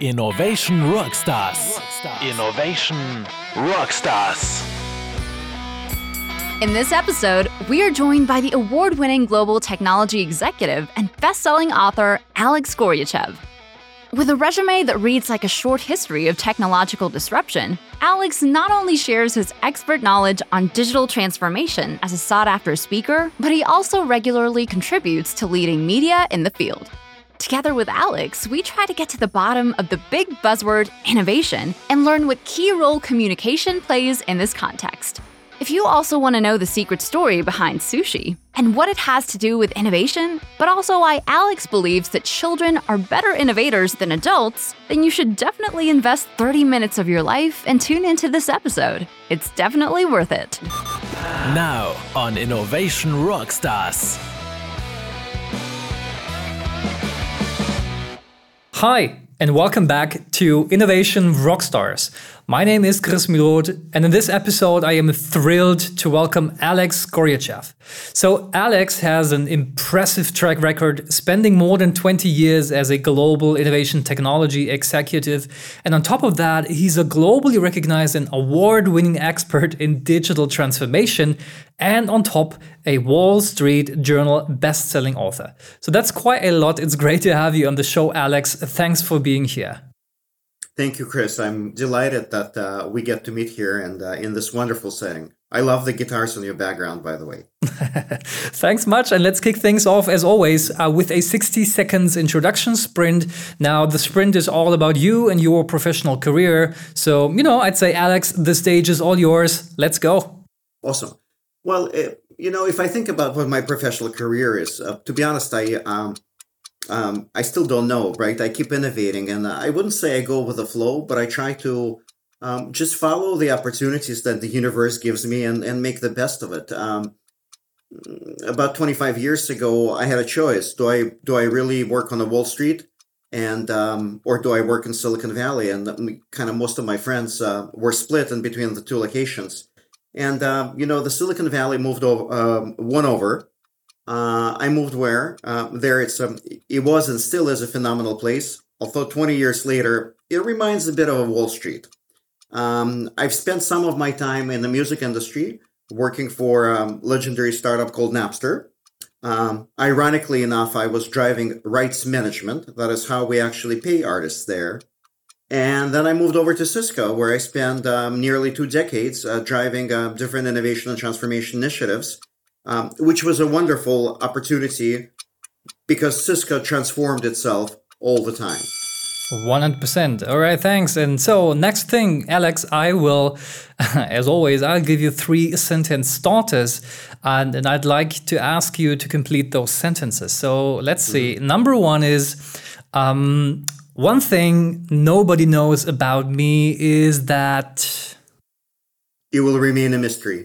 Innovation Rockstars. Innovation Rockstars. In this episode, we are joined by the award-winning global technology executive and best-selling author Alex Goryachev. With a resume that reads like a short history of technological disruption, Alex not only shares his expert knowledge on digital transformation as a sought-after speaker, but he also regularly contributes to leading media in the field. Together with Alex, we try to get to the bottom of the big buzzword innovation and learn what key role communication plays in this context. If you also want to know the secret story behind sushi and what it has to do with innovation, but also why Alex believes that children are better innovators than adults, then you should definitely invest 30 minutes of your life and tune into this episode. It's definitely worth it. Now on Innovation Rockstars. Hi, and welcome back to Innovation Rockstars. My name is Chris Milot, and in this episode, I am thrilled to welcome Alex Goryachev. So Alex has an impressive track record, spending more than 20 years as a global innovation technology executive. And on top of that, he's a globally recognized and award-winning expert in digital transformation, and on top, a Wall Street Journal best-selling author. So that's quite a lot. It's great to have you on the show, Alex. Thanks for being here. Thank you, Chris. I'm delighted that we get to meet here and in this wonderful setting. I love the guitars in your background, by the way. Thanks much. And let's kick things off, as always, with a 60 seconds introduction sprint. Now, the sprint is all about you and your professional career. So, I'd say, Alex, the stage is all yours. Let's go. Awesome. Well, if I think about what my professional career is, to be honest, I still don't know, right? I keep innovating, and I wouldn't say I go with the flow, but I try to just follow the opportunities that the universe gives me and make the best of it. About 25 years ago, I had a choice. Do I really work on the Wall Street or do I work in Silicon Valley? And kind of most of my friends were split in between the two locations. And, the Silicon Valley won over. I moved where? There it was and still is a phenomenal place. Although 20 years later, it reminds a bit of Wall Street. I've spent some of my time in the music industry working for a legendary startup called Napster. Ironically enough, I was driving rights management. That is how we actually pay artists there. And then I moved over to Cisco, where I spent nearly 2 decades driving different innovation and transformation initiatives, which was a wonderful opportunity because Cisco transformed itself all the time. 100%. All right, thanks. And so next thing, Alex, I will, as always, I'll give you 3 sentence starters, and I'd like to ask you to complete those sentences. So let's see. Number 1 is, one thing nobody knows about me is that... It will remain a mystery.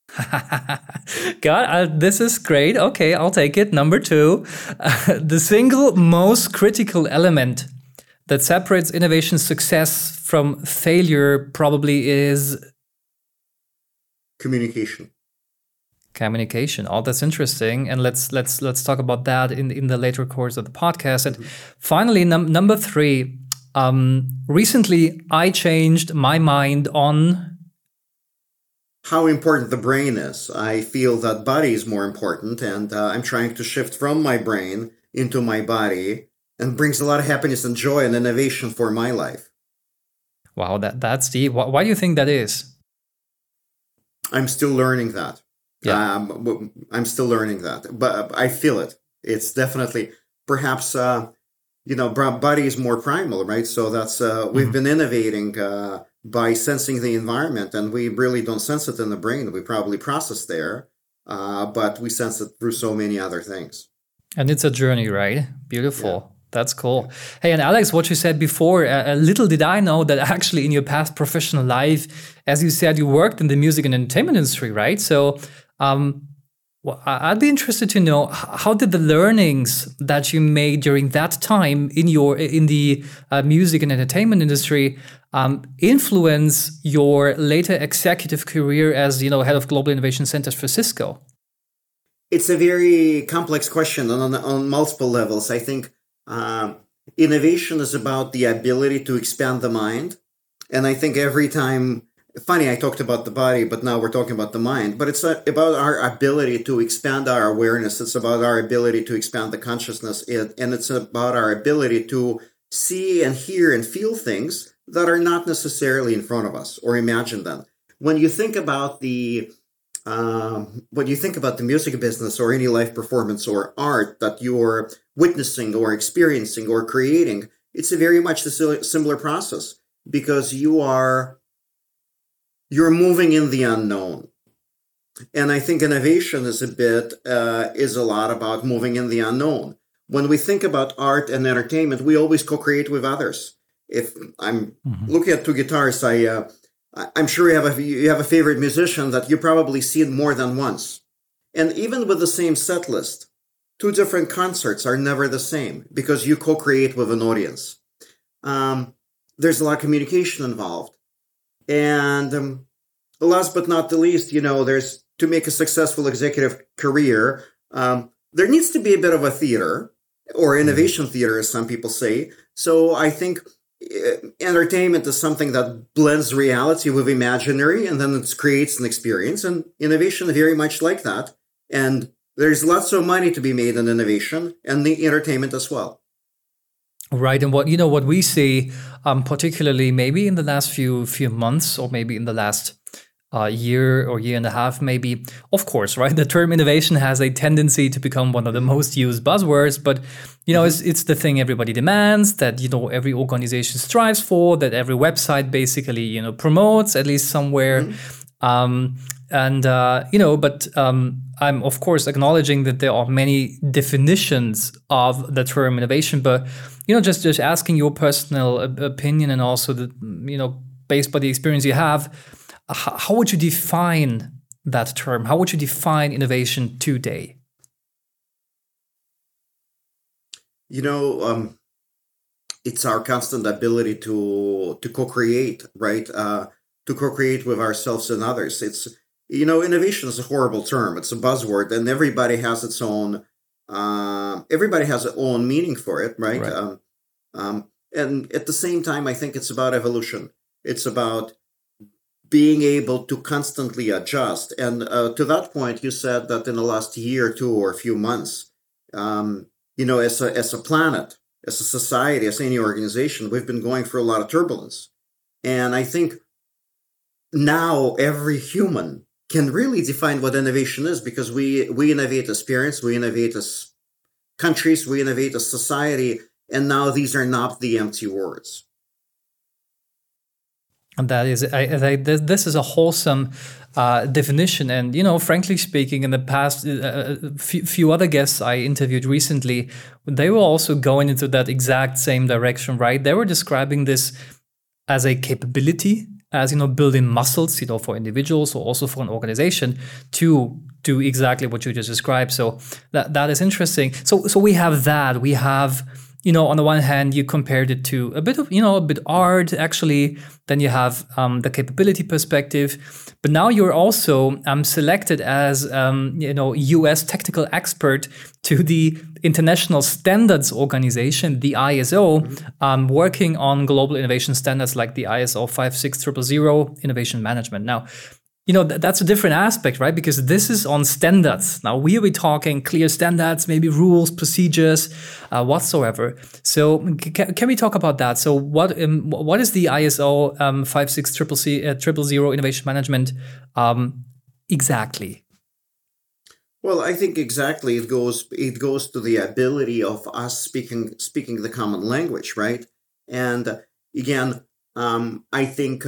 God, this is great. Okay, I'll take it. Number 2, the single most critical element that separates innovation success from failure probably is... Communication. Oh, that's interesting. And let's talk about that in the later course of the podcast. And finally, number 3, recently I changed my mind on... How important the brain is. I feel that body is more important, and I'm trying to shift from my brain into my body, and brings a lot of happiness and joy and innovation for my life. Wow, that's deep. Why do you think that is? I'm still learning that. Yeah. I'm still learning that, but I feel it. It's definitely, perhaps, body is more primal, right? So that's, we've been innovating by sensing the environment, and we really don't sense it in the brain. We probably process there, but we sense it through so many other things. And it's a journey, right? Beautiful. Yeah. That's cool. Hey, and Alex, what you said before, little did I know that actually in your past professional life, as you said, you worked in the music and entertainment industry, right? So I'd be interested to know, how did the learnings that you made during that time in the music and entertainment industry influence your later executive career as head of global innovation centers for Cisco? It's a very complex question on multiple levels. I think innovation is about the ability to expand the mind. And I think every time, funny, I talked about the body, but now we're talking about the mind. But it's about our ability to expand our awareness. It's about our ability to expand the consciousness. And it's about our ability to see and hear and feel things that are not necessarily in front of us or imagine them. When you think about the music business or any live performance or art that you're witnessing or experiencing or creating, it's a very much a similar process, because you're moving in the unknown. And I think innovation is a lot about moving in the unknown. When we think about art and entertainment, we always co-create with others. If I'm looking at two guitars, I'm sure you have a favorite musician that you probably seen more than once. And even with the same set list, two different concerts are never the same because you co-create with an audience. There's a lot of communication involved. And last but not the least, there's, to make a successful executive career, there needs to be a bit of a theater, or innovation theater, as some people say. So I think entertainment is something that blends reality with imaginary, and then it creates an experience. And innovation is very much like that. And there's lots of money to be made in innovation and the entertainment as well. Right, and what we see, particularly maybe in the last few months, or maybe in the last year or year and a half, maybe, of course, right? The term innovation has a tendency to become one of the most used buzzwords, but it's the thing everybody demands, that every organization strives for, that every website basically promotes, at least somewhere. But I'm of course acknowledging that there are many definitions of the term innovation, but just asking your personal opinion, and also based by the experience you have, how would you define that term? How would you define innovation today? It's our constant ability to co-create, right? To co-create with ourselves and others. It's, innovation is a horrible term. It's a buzzword, and everybody has its own meaning for it, right? And at the same time, I think it's about evolution. It's about being able to constantly adjust. And to that point, you said that in the last year or two or a few months, as a planet, as a society, as any organization, we've been going through a lot of turbulence. And I think now every human can really define what innovation is, because we innovate as parents, we innovate as countries, we innovate as society, and now these are not the empty words. And that is, this is a wholesome definition. And, frankly speaking, in the past, few other guests I interviewed recently, they were also going into that exact same direction, right? They were describing this as a capability, as, building muscles, for individuals or also for an organization to do exactly what you just described. So that is interesting. So we have that. We have, on the one hand, you compared it to a bit of, a bit art, actually. Then you have the capability perspective. But now you're also selected as, US technical expert to the International Standards Organization, the ISO, working on global innovation standards like the ISO 56000 Innovation Management. Now, that's a different aspect, right? Because this is on standards. Now, we'll be talking clear standards, maybe rules, procedures, whatsoever. So can we talk about that? So what is the ISO 56000 Innovation Management exactly? Well, I think exactly it goes to the ability of us speaking the common language, right? And again, I think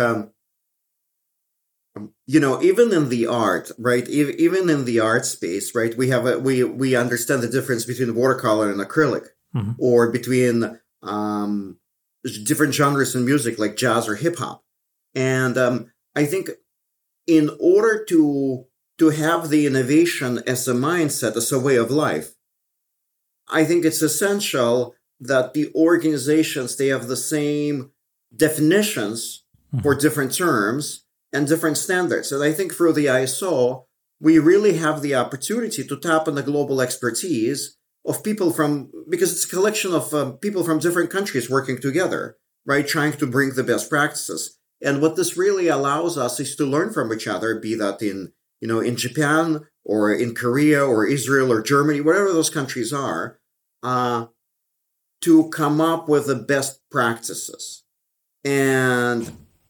even in the art, right? Even in the art space, right? We understand the difference between watercolor and acrylic, or between different genres in music like jazz or hip hop. And I think in order to have the innovation as a mindset, as a way of life, I think it's essential that the organizations, they have the same definitions for different terms and different standards. And I think through the ISO, we really have the opportunity to tap on the global expertise people because it's a collection of people from different countries working together, right? Trying to bring the best practices. And what this really allows us is to learn from each other, be that in Japan or in Korea or Israel or Germany, whatever those countries are, to come up with the best practices. And,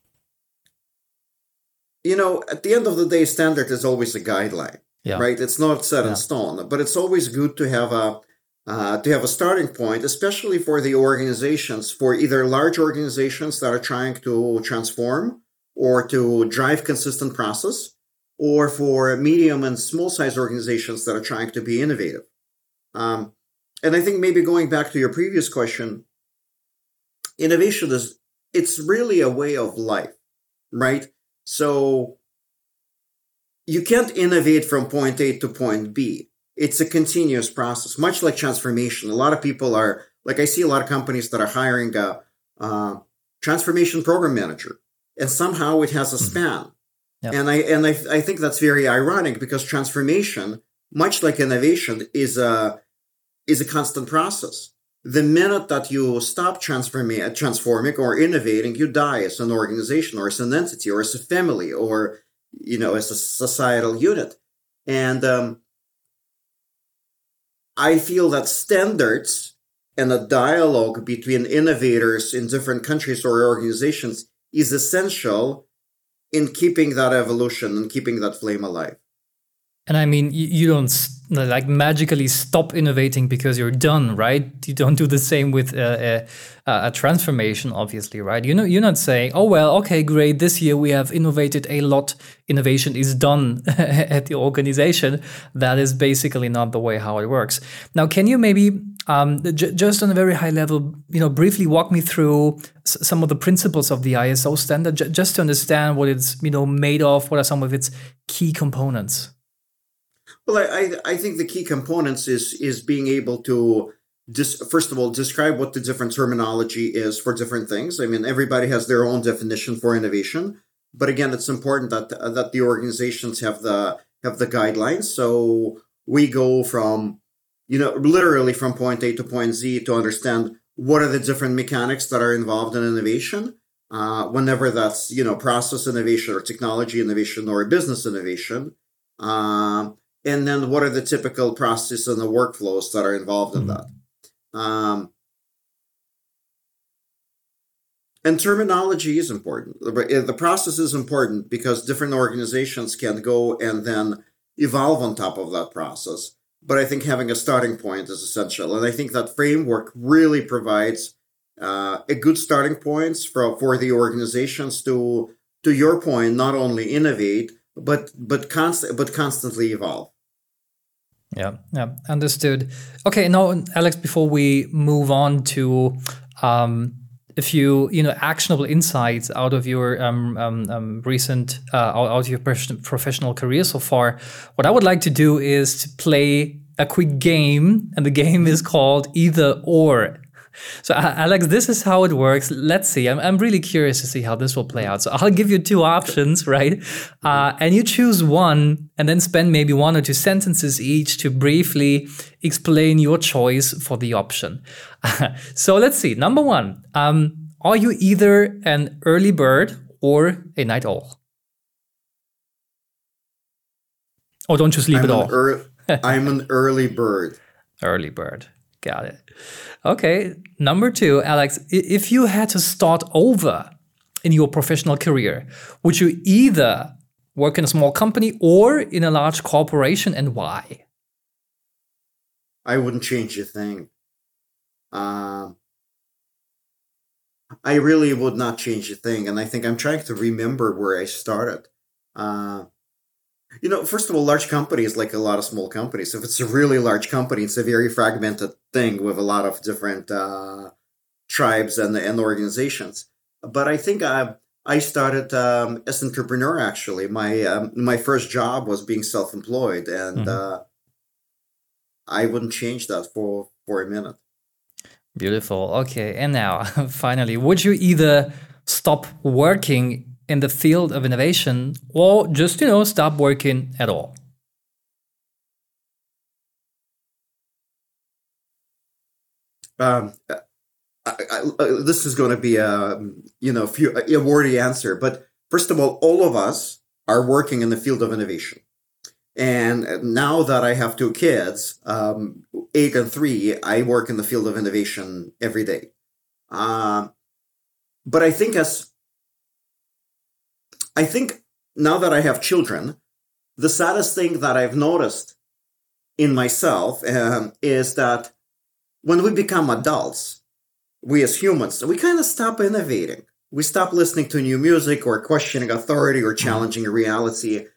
at the end of the day, standard is always a guideline, right? It's not set in stone, but it's always good to have a starting point, especially for the organizations, for either large organizations that are trying to transform or to drive consistent process, or for medium and small size organizations that are trying to be innovative. And I think maybe going back to your previous question, innovation it's really a way of life, right? So you can't innovate from point A to point B. It's a continuous process, much like transformation. A lot of people I see a lot of companies that are hiring a transformation program manager, and somehow it has a span. Yep. And I think that's very ironic, because transformation, much like innovation, is a constant process. The minute that you stop transforming or innovating, you die as an organization or as an entity or as a family or, as a societal unit. And I feel that standards and a dialogue between innovators in different countries or organizations is essential in keeping that evolution and keeping that flame alive. And I mean, you don't magically stop innovating because you're done, right? You don't do the same with a transformation, obviously, right? You're not saying, oh, well, okay, great, this year we have innovated a lot. Innovation is done at the organization. That is basically not the way how it works. Now, can you maybe just on a very high level, briefly walk me through some of the principles of the ISO standard, just to understand what it's, made of, what are some of its key components? Well, I think the key components is being able to, first of all, describe what the different terminology is for different things. I mean, everybody has their own definition for innovation, but again, it's important that the organizations have the guidelines. So we go from, literally from point A to point Z to understand what are the different mechanics that are involved in innovation. Whenever that's process innovation or technology innovation or business innovation. And then what are the typical processes and the workflows that are involved in that? And terminology is important. The process is important because different organizations can go and then evolve on top of that process. But I think having a starting point is essential. And I think that framework really provides a good starting point for the organizations to your point, not only innovate, but constantly evolve. Yeah, understood. Okay, now, Alex, before we move on to a few, actionable insights out of your recent, out of your professional career so far, what I would like to do is to play a quick game, and the game is called Either Or. So, Alex, this is how it works. Let's see. I'm really curious to see how this will play out. So I'll give you two options, right? And you choose one and then spend maybe 1 or 2 sentences each to briefly explain your choice for the option. So let's see. Number 1, are you either an early bird or a night owl? Or don't you sleep at all? I'm an early bird. Early bird. Got it. Okay, number 2, Alex, if you had to start over in your professional career, would you either work in a small company or in a large corporation, and why? I wouldn't change a thing. I really would not change a thing, and I think I'm trying to remember where I started. First of all, large companies, like a lot of small companies, if it's a really large company, it's a very fragmented thing with a lot of different tribes and organizations. But I think I started as an entrepreneur, actually. My first job was being self-employed, and I wouldn't change that for a minute. Beautiful. Okay, and now, finally, would you either stop working in the field of innovation or just, stop working at all? this is going to be a wordy answer, but first of all of us are working in the field of innovation. And now that I have two kids, 8 and 3, I work in the field of innovation every day. But I think now that I have children, the saddest thing that I've noticed in myself is that when we become adults, we as humans, we kind of stop innovating. We stop listening to new music or questioning authority or challenging reality.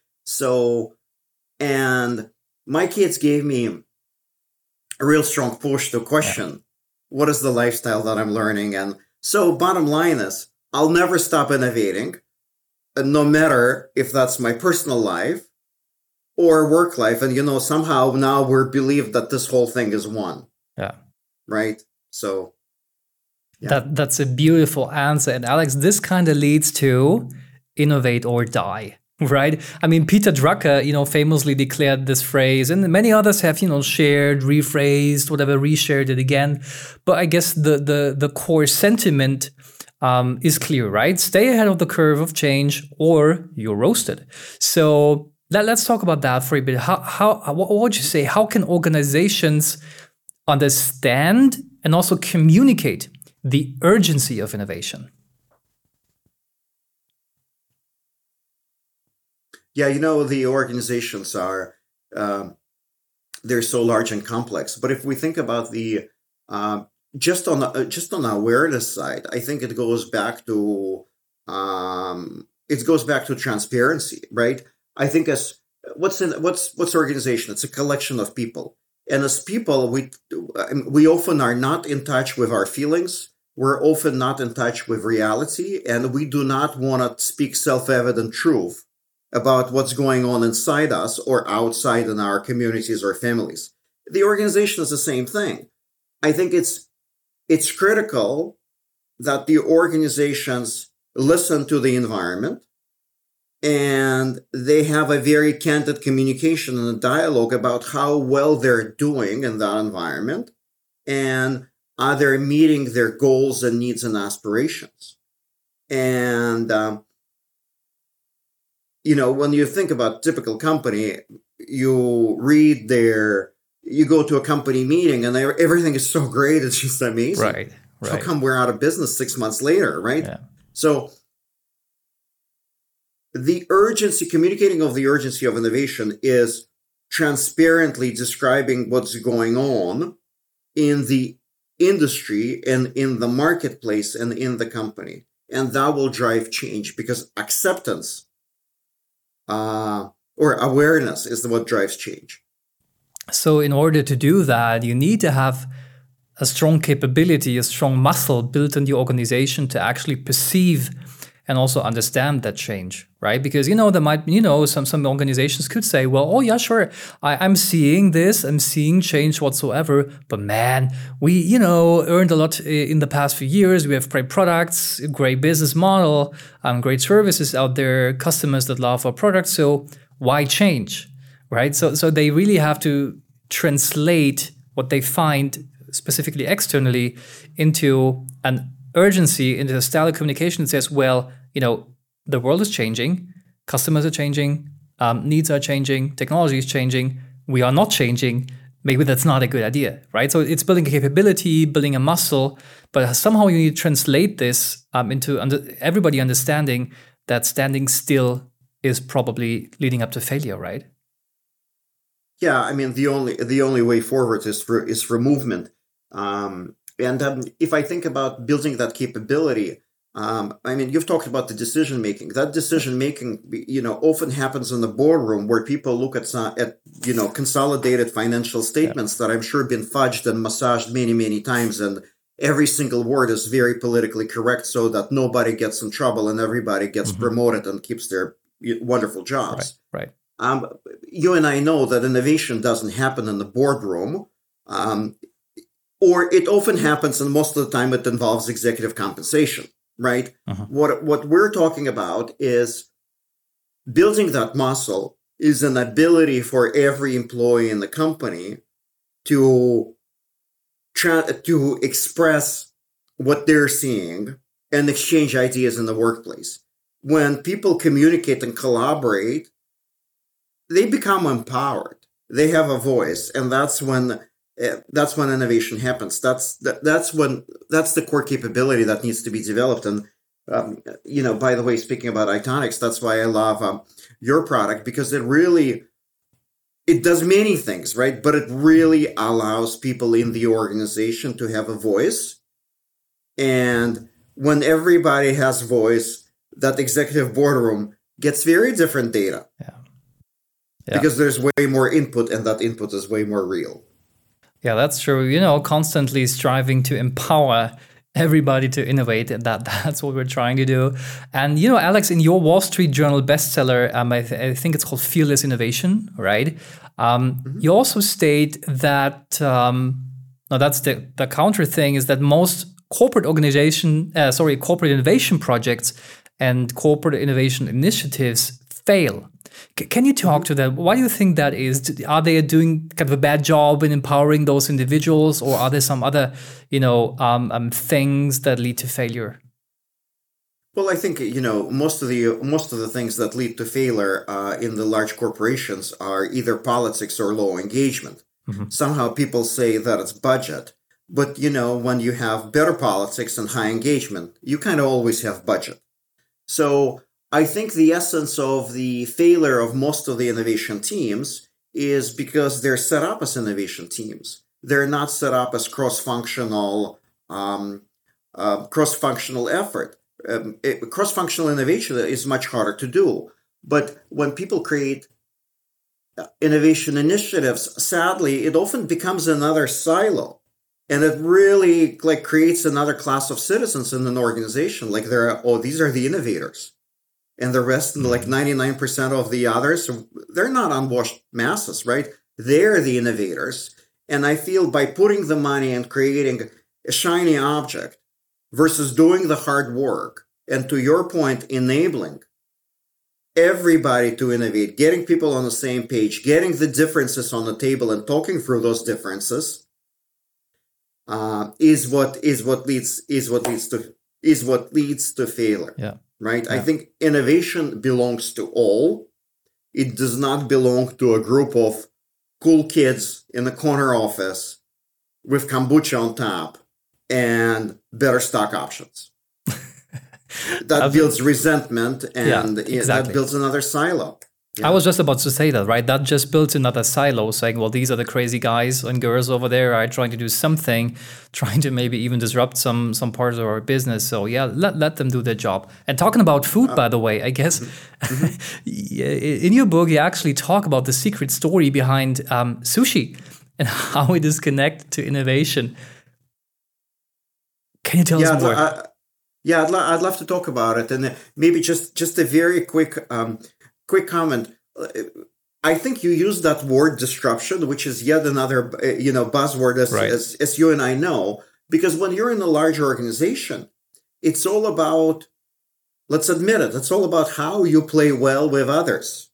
And my kids gave me a real strong push to question what is the lifestyle that I'm learning. And so bottom line is, I'll never stop innovating, no matter if that's my personal life or work life. And, somehow now we're believed that this whole thing is one. Yeah. Right? So... yeah. That's a beautiful answer. And Alex, this kind of leads to innovate or die, right? I mean, Peter Drucker, famously declared this phrase, and many others have, shared, rephrased, whatever, reshared it again. But I guess the core sentiment is clear, right? Stay ahead of the curve of change or you're roasted. So let's talk about that for a bit. What would you say? How can organizations understand and also communicate the urgency of innovation? Yeah, the organizations are, they're so large and complex. But if we think about the, just on the awareness side, I think it goes back to transparency, right? I think what's organization? It's a collection of people. And as people, we often are not in touch with our feelings. We're often not in touch with reality, and we do not want to speak self-evident truth about what's going on inside us or outside in our communities or families. The organization is the same thing. I think it's critical that the organizations listen to the environment, and they have a very candid communication and a dialogue about how well they're doing in that environment, and are they meeting their goals and needs and aspirations. And, when you think about typical company, you go to a company meeting and everything is so great, it's just amazing. Right. How come we're out of business 6 months later, right? Yeah. So, the urgency, communicating of the urgency of innovation is transparently describing what's going on in the industry and in the marketplace and in the company. And that will drive change, because acceptance or awareness is what drives change. So in order to do that, you need to have a strong capability, a strong muscle built in the organization to actually perceive and also understand that change, right? Because, there might, some organizations could say, well, oh yeah, sure, I'm seeing this, I'm seeing change whatsoever, but man, we, earned a lot in the past few years. We have great products, great business model, great services out there, customers that love our products. So why change, right? So they really have to translate what they find specifically externally into an urgency, into a style of communication that says, well, the world is changing, customers are changing, needs are changing, technology is changing, we are not changing. Maybe that's not a good idea, right? So it's building a capability, building a muscle, but somehow you need to translate this into everybody understanding that standing still is probably leading up to failure, right? Yeah, I mean, the only way forward is for movement. If I think about building that capability, you've talked about the decision making. That decision making, often happens in the boardroom, where people look at consolidated financial statements that I'm sure have been fudged and massaged many, many times, and every single word is very politically correct so that nobody gets in trouble and everybody gets promoted and keeps their wonderful jobs. Right. You and I know that innovation doesn't happen in the boardroom. Or it often happens, and most of the time it involves executive compensation, right? What we're talking about is building that muscle is an ability for every employee in the company to to express what they're seeing and exchange ideas in the workplace. When people communicate and collaborate, they become empowered. They have a voice, and that's when innovation happens. That's the core capability that needs to be developed. And by the way, speaking about Itonics, that's why I love your product, because it does many things, right? But it really allows people in the organization to have a voice. And when everybody has voice, that executive boardroom gets very different data. Yeah. Because there's way more input, and that input is way more real. Yeah, that's true. Constantly striving to empower everybody to innovate, and that's what we're trying to do. And Alex, in your Wall Street Journal bestseller, I think it's called Fearless Innovation, right? You also state that that's the counter thing, is that most corporate innovation projects and corporate innovation initiatives fail. Can you talk to that? Why do you think that is? Are they doing kind of a bad job in empowering those individuals, or are there some other, things that lead to failure? Well, I think most of the things that lead to failure in the large corporations are either politics or low engagement. Mm-hmm. Somehow people say that it's budget, but when you have better politics and high engagement, you kind of always have budget. So I think the essence of the failure of most of the innovation teams is because they're set up as innovation teams. They're not set up as cross-functional effort. Cross-functional innovation is much harder to do. But when people create innovation initiatives, sadly, it often becomes another silo. And it really creates another class of citizens in an organization. These are the innovators. And the rest, 99% of the others, they're not unwashed masses, right? They're the innovators. And I feel by putting the money and creating a shiny object versus doing the hard work, and to your point, enabling everybody to innovate, getting people on the same page, getting the differences on the table and talking through those differences, is what leads to failure. Yeah. Right? Yeah. I think innovation belongs to all. It does not belong to a group of cool kids in the corner office with kombucha on top and better stock options. That builds resentment, and that builds another silo. Yeah. I was just about to say that, right? That just builds another silo, saying, well, these are the crazy guys and girls over there, right? Trying to do something, trying to maybe even disrupt some parts of our business. So yeah, let them do their job. And talking about food, by the way, I guess, in your book, you actually talk about the secret story behind sushi and how it is connected to innovation. Can you tell us more? I'd love to talk about it. And maybe just a very quick comment. I think you use that word disruption, which is yet another buzzword as you and I know, because when you're in a large organization, it's all about, let's admit it, it's all about how you play well with others.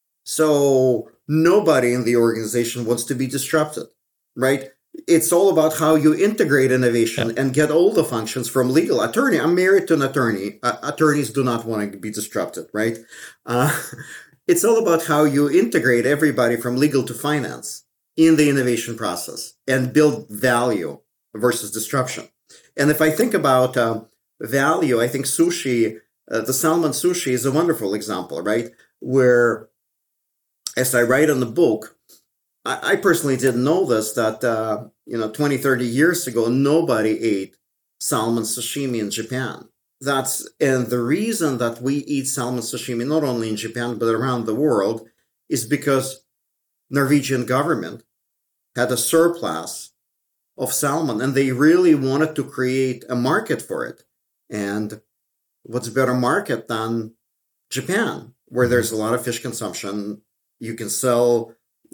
So nobody in the organization wants to be disrupted, right? It's all about how you integrate innovation and get all the functions from legal. Attorney, I'm married to an attorney. Attorneys do not want to be disrupted, right? It's all about how you integrate everybody from legal to finance in the innovation process and build value versus disruption. And if I think about value, I think sushi, the salmon sushi is a wonderful example, right? Where, as I write in the book, I personally didn't know this, that 20, 30 years ago, nobody ate salmon sashimi in Japan. And the reason that we eat salmon sashimi, not only in Japan, but around the world, is because Norwegian government had a surplus of salmon, and they really wanted to create a market for it. And what's a better market than Japan, where there's a lot of fish consumption? You can sell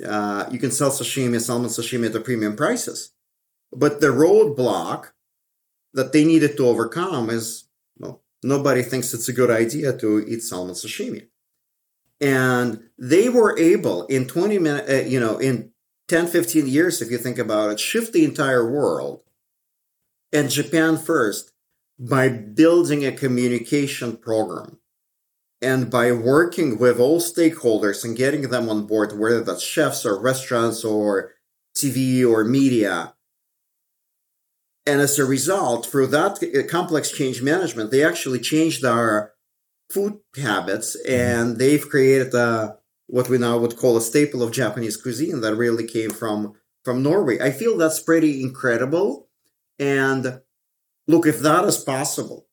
salmon sashimi at the premium prices. But the roadblock that they needed to overcome is, nobody thinks it's a good idea to eat salmon sashimi. And they were able in 10 10, 15 years, if you think about it, shift the entire world, and Japan first, by building a communication program and by working with all stakeholders and getting them on board, whether that's chefs or restaurants or TV or media. And as a result, through that complex change management, they actually changed our food habits, and they've created what we now would call a staple of Japanese cuisine that really came from Norway. I feel that's pretty incredible. And look, if that is possible,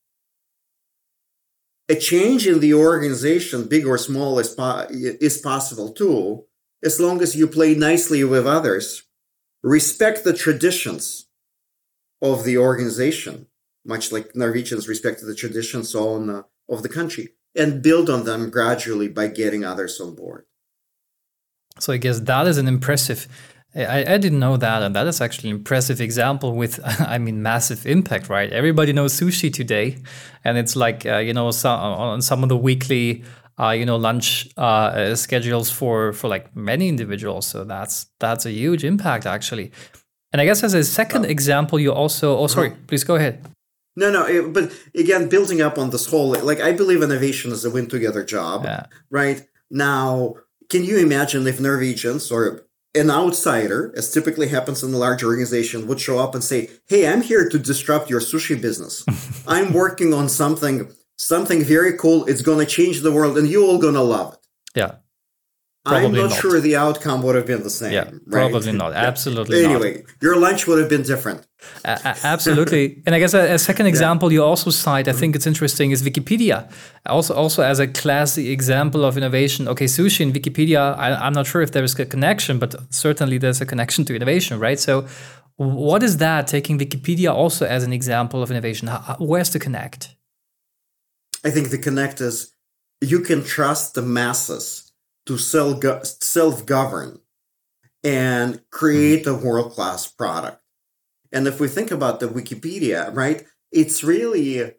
a change in the organization, big or small, is possible too, as long as you play nicely with others, respect the traditions of the organization, much like Norwegians respected the traditions of the country, and build on them gradually by getting others on board. So I guess that is an impressive, I didn't know that, and that is actually an impressive example with, massive impact, right? Everybody knows sushi today, and it's like, on some of the weekly, lunch schedules for like many individuals. So that's a huge impact, actually. And I guess as a second example, you also, please go ahead. No, but again, building up on this whole, I believe innovation is a win-together job, right? Now, can you imagine if Norwegians or an outsider, as typically happens in a large organization, would show up and say, hey, I'm here to disrupt your sushi business. I'm working on something very cool. It's going to change the world, and you're all going to love it. Yeah. I'm not sure the outcome would have been the same. Yeah, probably right? not. Absolutely anyway, your lunch would have been different. Absolutely. And I guess a second example you also cite, I think it's interesting, is Wikipedia. Also as a classic example of innovation. Okay, sushi and Wikipedia, I'm not sure if there is a connection, but certainly there's a connection to innovation, right? So what is that, taking Wikipedia also as an example of innovation? Where's the connect? I think the connect is you can trust the masses to self-govern and create a world-class product. And if we think about the Wikipedia, right, it's really,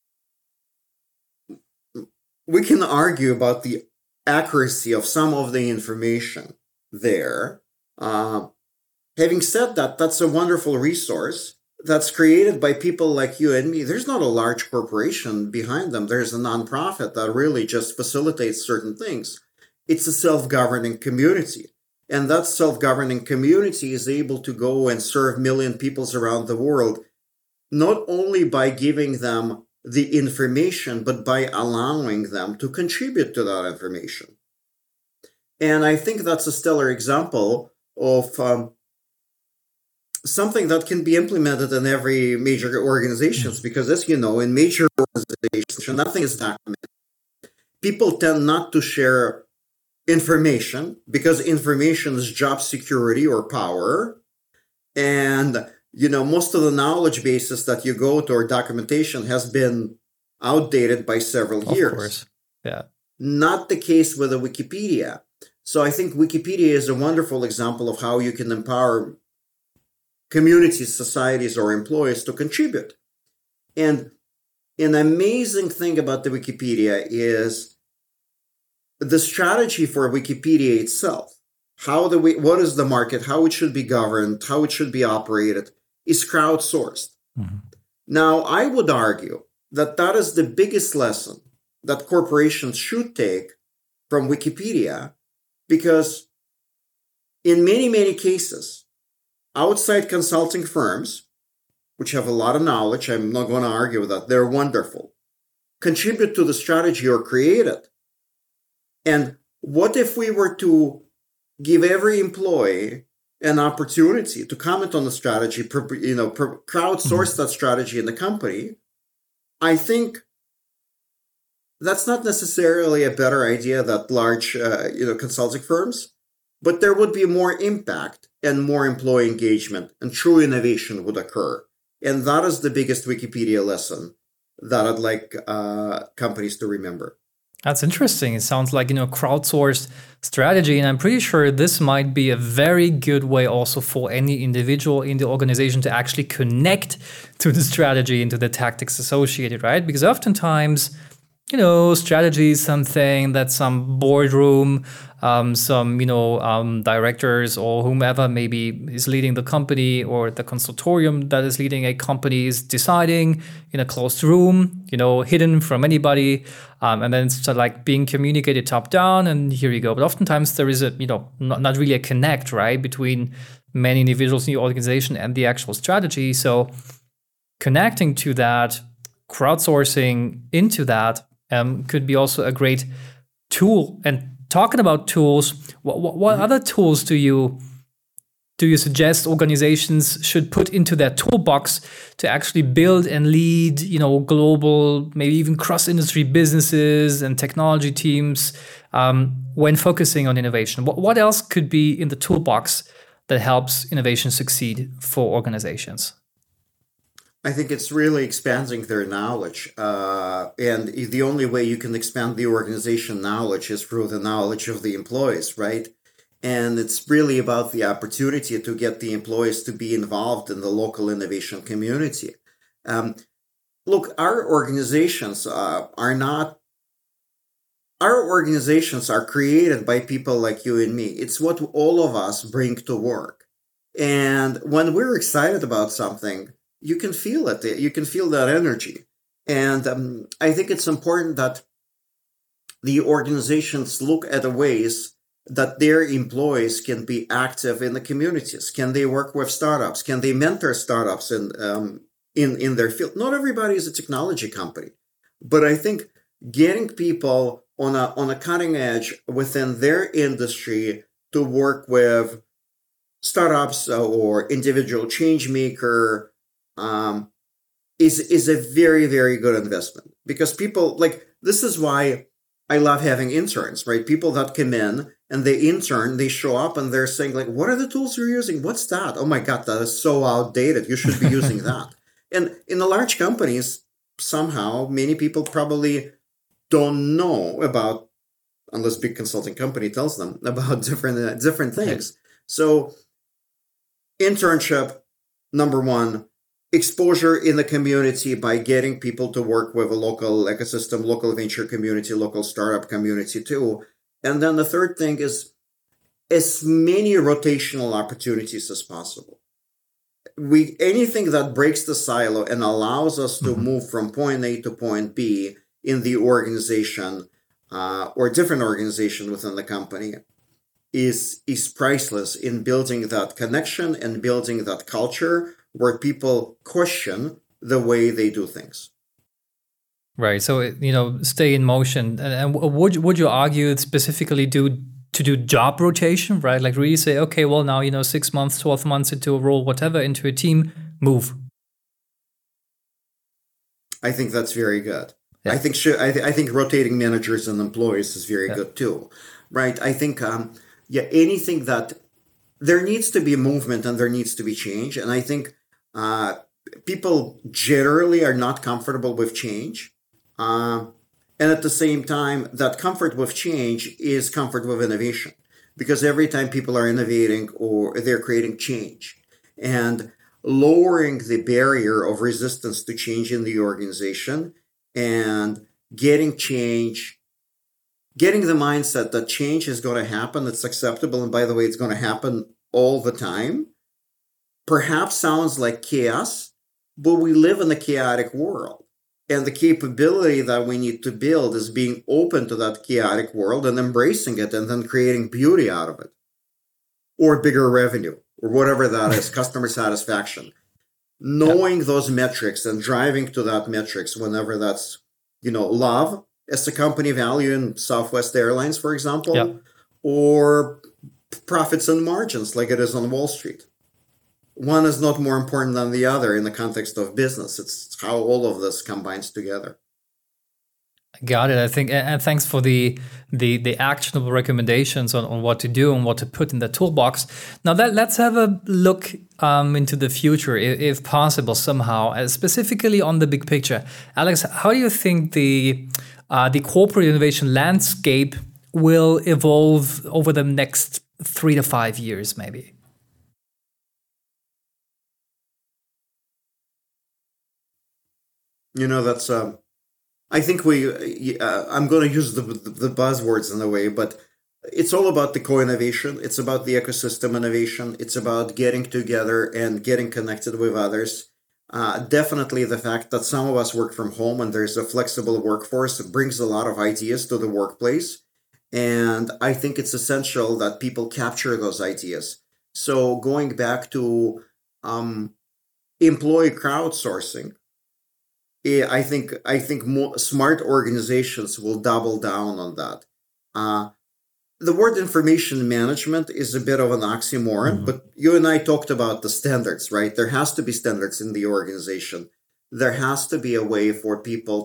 we can argue about the accuracy of some of the information there. Having said that, that's a wonderful resource that's created by people like you and me. There's not a large corporation behind them. There's a nonprofit that really just facilitates certain things. It's a self-governing community. And that self-governing community is able to go and serve million peoples around the world, not only by giving them the information, but by allowing them to contribute to that information. And I think that's a stellar example of something that can be implemented in every major organizations, because as you know, in major organizations, nothing is documented. People tend not to share information because information is job security or power. And, most of the knowledge bases that you go to or documentation has been outdated by several years. Of course. Yeah. Not the case with the Wikipedia. So I think Wikipedia is a wonderful example of how you can empower communities, societies, or employees to contribute. And an amazing thing about the Wikipedia is the strategy for Wikipedia itself, what is the market, how it should be governed, how it should be operated, is crowdsourced. Mm-hmm. Now, I would argue that that is the biggest lesson that corporations should take from Wikipedia, because in many, many cases, outside consulting firms, which have a lot of knowledge, I'm not going to argue with that, they're wonderful, contribute to the strategy or create it. And what if we were to give every employee an opportunity to comment on the strategy, crowdsource that strategy in the company? I think that's not necessarily a better idea than large, consulting firms, but there would be more impact and more employee engagement, and true innovation would occur. And that is the biggest Wikipedia lesson that I'd like companies to remember. That's interesting. It sounds like, crowdsourced strategy. And I'm pretty sure this might be a very good way also for any individual in the organization to actually connect to the strategy and to the tactics associated, right? Because oftentimes, strategy is something that some boardroom, some, directors or whomever maybe is leading the company, or the consultorium that is leading a company is deciding in a closed room, hidden from anybody. And then it's sort of like being communicated top down, and here you go. But oftentimes there is not really a connect, right, between many individuals in the organization and the actual strategy. So connecting to that, crowdsourcing into that, could be also a great tool. And talking about tools, what other tools do you suggest organizations should put into their toolbox to actually build and lead, global, maybe even cross-industry businesses and technology teams when focusing on innovation? What else could be in the toolbox that helps innovation succeed for organizations? I think it's really expanding their knowledge. And the only way you can expand the organization knowledge is through the knowledge of the employees, right? And it's really about the opportunity to get the employees to be involved in the local innovation community. Look, our organizations are created by people like you and me. It's what all of us bring to work. And when we're excited about something, you can feel it. You can feel that energy. And I think it's important that the organizations look at the ways that their employees can be active in the communities. Can they work with startups? Can they mentor startups in their field? Not everybody is a technology company, but I think getting people on a cutting edge within their industry to work with startups or individual change maker is a very, very good investment, because people this is why I love having interns, right? People that come in and they intern, they show up and they're saying what are the tools you're using? What's that? Oh my God, that is so outdated. You should be using that. And in the large companies, somehow many people probably don't know about, unless big consulting company tells them about different things. So internship, number one. Exposure in the community by getting people to work with a local ecosystem, local venture community, local startup community too. And then the third thing is as many rotational opportunities as possible. Anything that breaks the silo and allows us to move from point A to point B in the organization or different organization within the company is priceless in building that connection and building that culture where people question the way they do things. Right. So, stay in motion. And would you argue specifically to do job rotation, right? Like really say, okay, well now, 6 months, 12 months into a role, whatever, into a team, move. I think that's very good. Yeah. I think rotating managers and employees is very good too, right? I think, anything that there needs to be movement and there needs to be change. And I think people generally are not comfortable with change. And at the same time, that comfort with change is comfort with innovation, because every time people are innovating or they're creating change, and lowering the barrier of resistance to change in the organization and getting the mindset that change is going to happen, it's acceptable, and by the way, it's going to happen all the time, perhaps sounds like chaos, but we live in a chaotic world. And the capability that we need to build is being open to that chaotic world and embracing it and then creating beauty out of it. Or bigger revenue, or whatever that is, customer satisfaction. Knowing those metrics and driving to that metrics whenever that's, love as a company value in Southwest Airlines, for example, or profits and margins like it is on Wall Street. One is not more important than the other in the context of business. It's how all of this combines together. Got it. I think, and thanks for the actionable recommendations on what to do and what to put in the toolbox. Now let's have a look into the future, if possible, somehow, specifically on the big picture. Alex, how do you think the corporate innovation landscape will evolve over the next 3 to 5 years, maybe? That's I think I'm going to use the buzzwords in a way, but it's all about the co-innovation. It's about the ecosystem innovation. It's about getting together and getting connected with others. Definitely the fact that some of us work from home and there's a flexible workforce brings a lot of ideas to the workplace. And I think it's essential that people capture those ideas. So going back to employee crowdsourcing, I think more smart organizations will double down on that. The word information management is a bit of an oxymoron, but you and I talked about the standards, right? There has to be standards in the organization. There has to be a way for people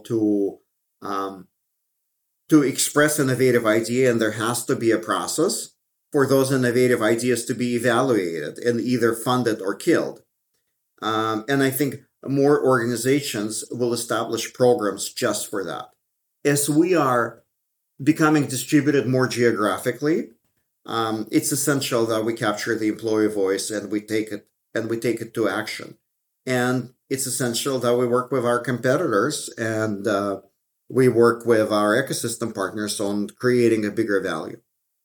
to express innovative idea, and there has to be a process for those innovative ideas to be evaluated and either funded or killed. And I think more organizations will establish programs just for that. As we are becoming distributed more geographically, it's essential that we capture the employee voice and we take it to action. And it's essential that we work with our competitors and we work with our ecosystem partners on creating a bigger value.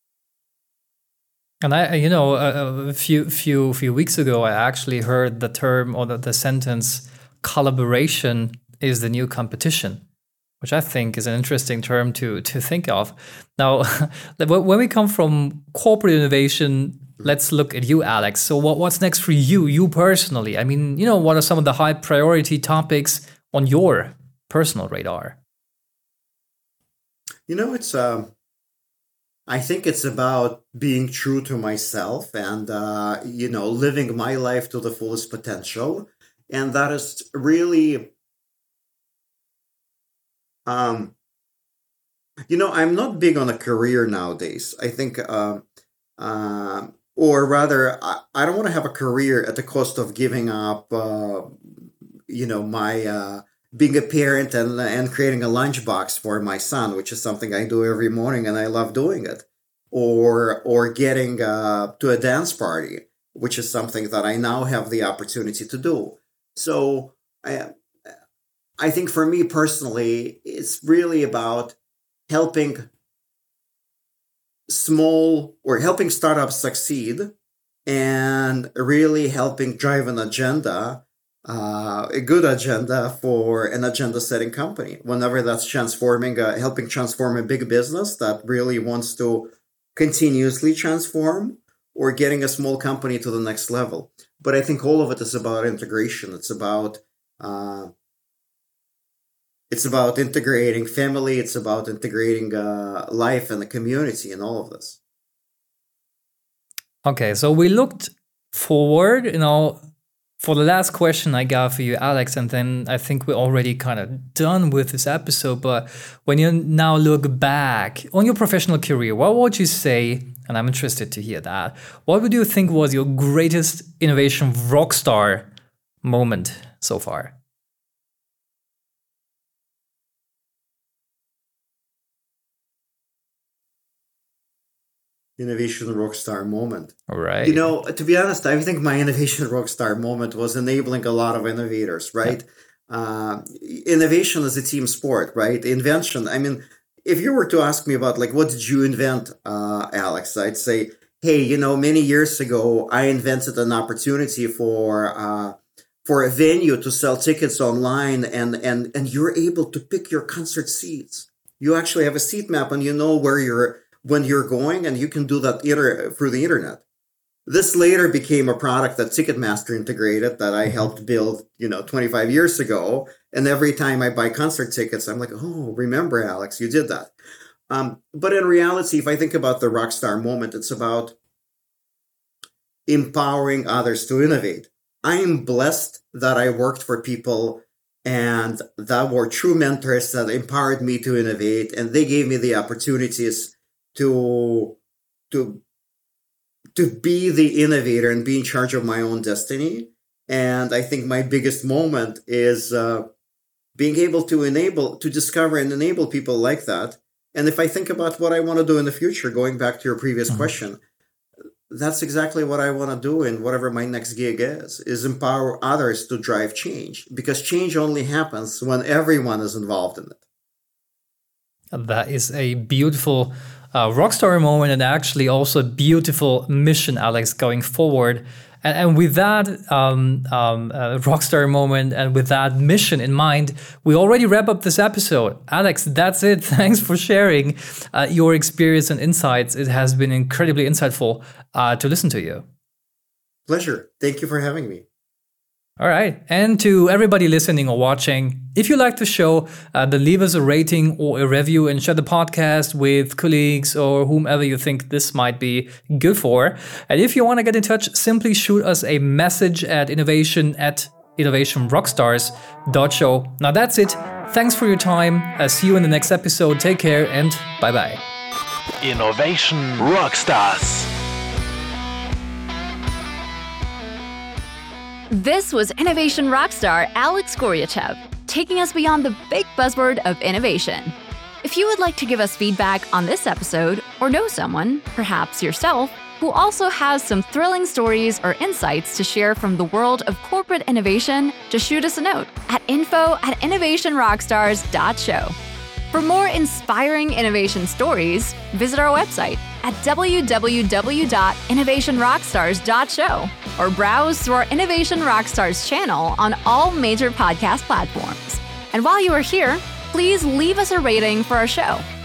And a few weeks ago, I actually heard the term or the sentence, collaboration is the new competition, which I think is an interesting term to think of. Now, when we come from corporate innovation, let's look at you, Alex. So what's next for you personally? I mean, what are some of the high priority topics on your personal radar? It's I think it's about being true to myself and living my life to the fullest potential. And that is really I'm not big on a career nowadays. I think or rather I don't want to have a career at the cost of giving up my being a parent and creating a lunchbox for my son, which is something I do every morning and I love doing it. Or getting to a dance party, which is something that I now have the opportunity to do. So I think for me personally, it's really about helping startups succeed and really helping drive an agenda, a good agenda for an agenda setting company. Whenever that's helping transform a big business that really wants to continuously transform, or getting a small company to the next level. But I think all of it is about integration. It's about integrating family. It's about integrating life and the community and all of this. Okay, so we looked forward, for the last question I got for you, Alex, and then I think we're already kind of done with this episode. But when you now look back on your professional career, what would you say, and I'm interested to hear that, what would you think was your greatest innovation rockstar moment so far? Innovation rockstar moment. All right. To be honest, I think my innovation rockstar moment was enabling a lot of innovators, right? Yeah. Innovation is a team sport, right? Invention. I mean, if you were to ask me about what did you invent, Alex, I'd say, hey, many years ago, I invented an opportunity for a venue to sell tickets online and you're able to pick your concert seats. You actually have a seat map and you know when you're going, and you can do that through the internet. This later became a product that Ticketmaster integrated that I helped build, 25 years ago. And every time I buy concert tickets, I'm like, oh, remember, Alex, you did that. But in reality, if I think about the rockstar moment, it's about empowering others to innovate. I am blessed that I worked for people and that were true mentors that empowered me to innovate, and they gave me the opportunities to be the innovator and be in charge of my own destiny. And I think my biggest moment is being able to discover and enable people like that. And if I think about what I want to do in the future, going back to your previous question, that's exactly what I want to do in whatever my next gig is empower others to drive change, because change only happens when everyone is involved in it. That is a beautiful rockstar moment, and actually also a beautiful mission, Alex, going forward. And with that rockstar moment and with that mission in mind, we already wrap up this episode. Alex, that's it. Thanks for sharing your experience and insights. It has been incredibly insightful to listen to you. Pleasure. Thank you for having me. All right. And to everybody listening or watching, if you like the show, then leave us a rating or a review and share the podcast with colleagues or whomever you think this might be good for. And if you want to get in touch, simply shoot us a message at innovationrockstars.show. Now that's it. Thanks for your time. See you in the next episode. Take care and bye-bye. Innovation Rockstars. This was Innovation Rockstar Alex Goryachev, taking us beyond the big buzzword of innovation. If you would like to give us feedback on this episode, or know someone, perhaps yourself, who also has some thrilling stories or insights to share from the world of corporate innovation, just shoot us a note at info@innovationrockstars.show. For more inspiring innovation stories, visit our website at www.innovationrockstars.show or browse through our Innovation Rockstars channel on all major podcast platforms. And while you are here, please leave us a rating for our show.